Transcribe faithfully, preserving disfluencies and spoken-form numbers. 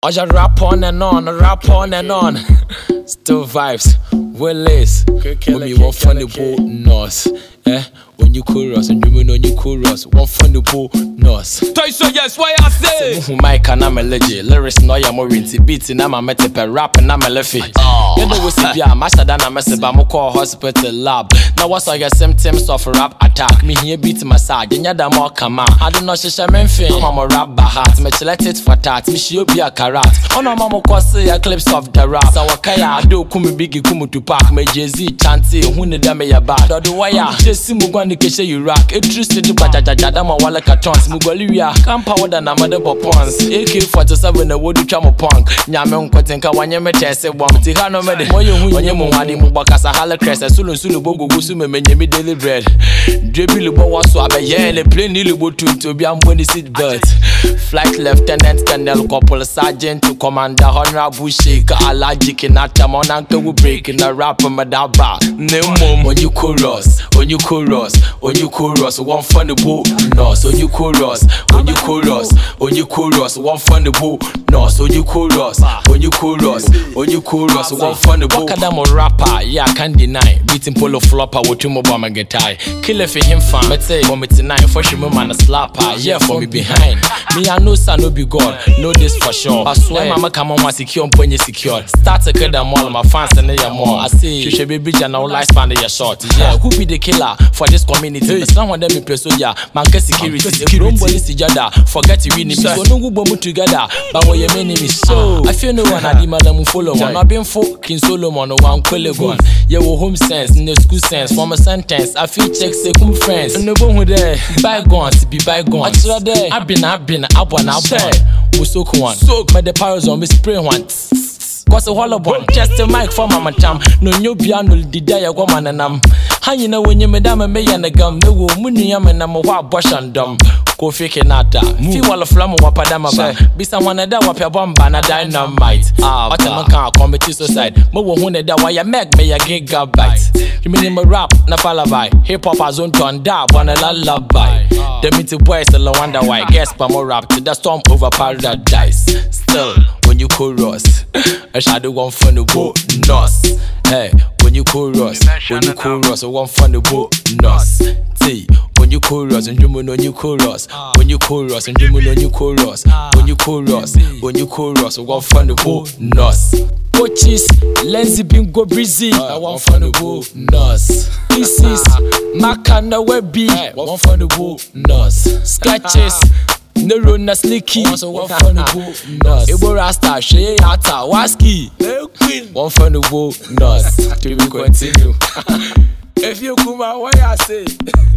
I just rap on and on, rap on and on. Still vibes, Willis. When me one funny boat nose, eh? When you chorus and you know you chorus, one funny boat nose. Toy so yes, why I say? Who Mike and I'm a legend, lyrics no ya more into beats and I'm a metape rap and I'm a lefty. You know what's it? Yeah, master than a mess about my call hospital lab. Now what's all your symptoms of rap attack? Me here beat massage, and you're the more come out. I don't know she's a man thing. I'm a rap bahat, me select it for tat, me she be a carrot. On a mama quasi a clips of the rap. So I can't do kumi biggie kumu to park, me Jay-Z chanty, who need them a bad. Or the wire, just see Mugwani Keshe you rock. It true to do Bajajadama Walla Catons, Mugolivia, come power than a mother pons. A K forty-seven, a wood chamo punk. Nyaman Kotenka, when you met us, a woman, Tihano made when you Mumadi Mubakasa Hala Crest, Sulu Sulu Bogu Gusume, Menyami daily bread. Drippy Lubo was so a yeah, plain Nilubo to be on when the seat bird. Flight Lieutenant Colonel Corporal Sergeant to Commander Honorable Sheikh Alaji Kinata Monanka will break in a rapper Madaba. No when you chorus, when you chorus, when you chorus, one funny boot, no, so you chorus, when you chorus, when you chorus, one funny boot, no, so you chorus, when you chorus, when you chorus, one funny boot. Wakadamo rapper, yeah, I can't deny. Beating polo flopper with two mobile get tie. Killer for him fan, let's say, for me tonight, for sure, man, a slapper, yeah, for me behind. Me, I know, son, no be God, know this for sure. I swear, mama, come on, my secure, when you secure. Start to kill them all, my fans, and they are more. I say, you should be big and all lifespan, they are short. Yeah, who be the killer for this community? Hey. Someone them in person, yeah, man, get security. Don't believe together, forget to win it. So, no go bomb together, but what you mean is so. I feel no one, I demand them follow one. I've been for King Solomon, no one, Collegon. Yeah, home sense, no school sense, from a sentence. I feel checks, say, come friends. No one with there, bygones, be bygones. I've been, I've been, up one, up one. We soak one, soak, but the powers on me spray one. Cause a hollow one, just a mic for mama tam. No new piano, the day I go man and I'm. How you know when you madam and me and the gum, no money, I'm and I'm a wild bush and dumb. Go fake it nata. Feel all the flam wapadama. Be someone that wap your bomb and a dynamite. Ah, but I can't come to society. More one that why you make me a gigabyte. You mean him a rap, na falabai. Hip hop has own turn dab on a lullaby. The meaty boys still wonder why. Guess pa more rap to the storm over paradise. Still, when you chorus, I shadow one funny boat, nos. Hey, when you chorus, when you chorus, one funny boat, nos. See, when you chorus and dreaming on you chorus, when you chorus and dreaming on you chorus, when you chorus, when you chorus, one funny boat, nos. Coaches, Lenzy Bingo Breezy, one funny boat, nos. This is Makana Webby, one funny boat, nos. Sketches. Nero na slicky, one funny boat, nos. Ebo Rasta, Shea Ata, Waski, one funny boat, nos. To be continue. If you come out, what I say?